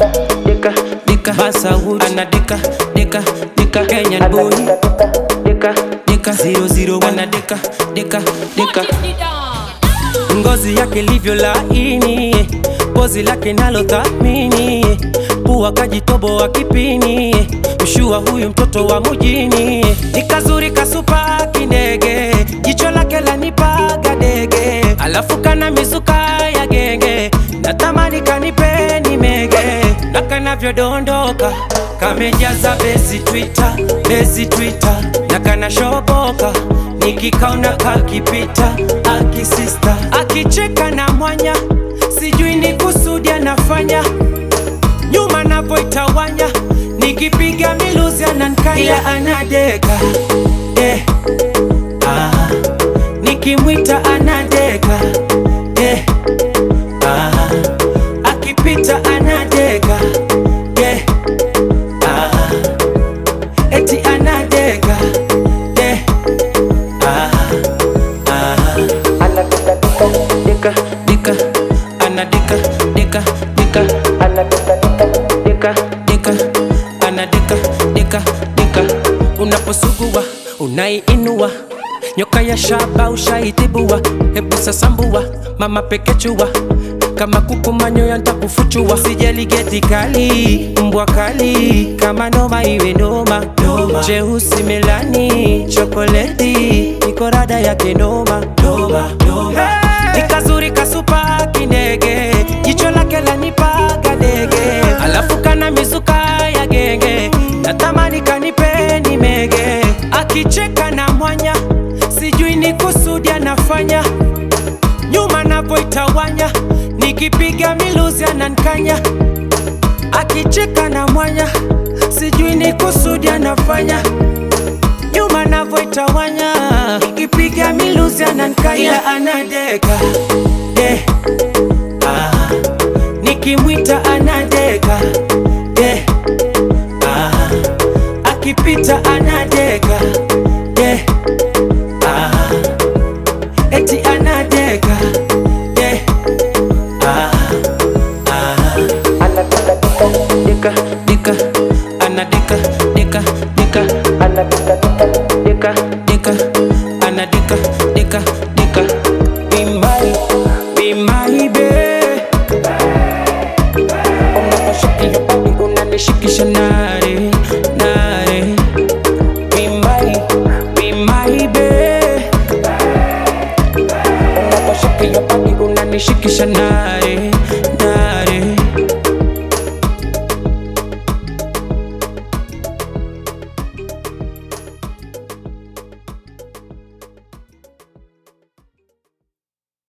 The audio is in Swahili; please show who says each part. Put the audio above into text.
Speaker 1: dika dika Basawood ana dika dika dika Kenyan boy dika dika 001 ana dika dika dika ngozi yake livyo laini, pozi lake nalo thamini, pua kajitobo wa kipini, mshua huyu mtoto wa mujini. Nikazuri kasupa kindege, jicho lake lanipaga dege, alafu kana mizuka ya genge, natamani kanipe nimege. Na kanavyo dondoka kamejaza bezi Twitter, na kana shoboka nikikaona kakipita akisista, akicheka na mwanya, sijui ni kusudi anafanya, nyuma napoitawanya, nikipiga miluzi anankanya, ila anadeka nikimwita anadeka akipita anadeka eti anadeka dika dika ana dika dika dika ana dika dika ana dika dika dika. Unaposugua unaiinua, nyoka ya shaba ushaitibua, hebu sasambua mama pekechua, kama kuku manyoya nitakufuchua. Sijali geti kali, mbwa kali, kama noma iwe noma, jeusi melani, chokoleti, niko rada yake noma. Nikazuri kasupa kindege, jicho lake lanipaga dege, alafu kana mizuka ya genge, natamani kanipe nimege. Akicheka na mwanya, sijui ni kusudi anafanya, nyuma napoitawanya, nikipiga miluzi anankanya. Akicheka na mwanya, sijui ni kusudi anafanya, nyuma napoitawanya, nikipiga miluzi anankanya, ila anadeka nikimwita anadeka akipita anadeka eti anadeka dika dika ana dika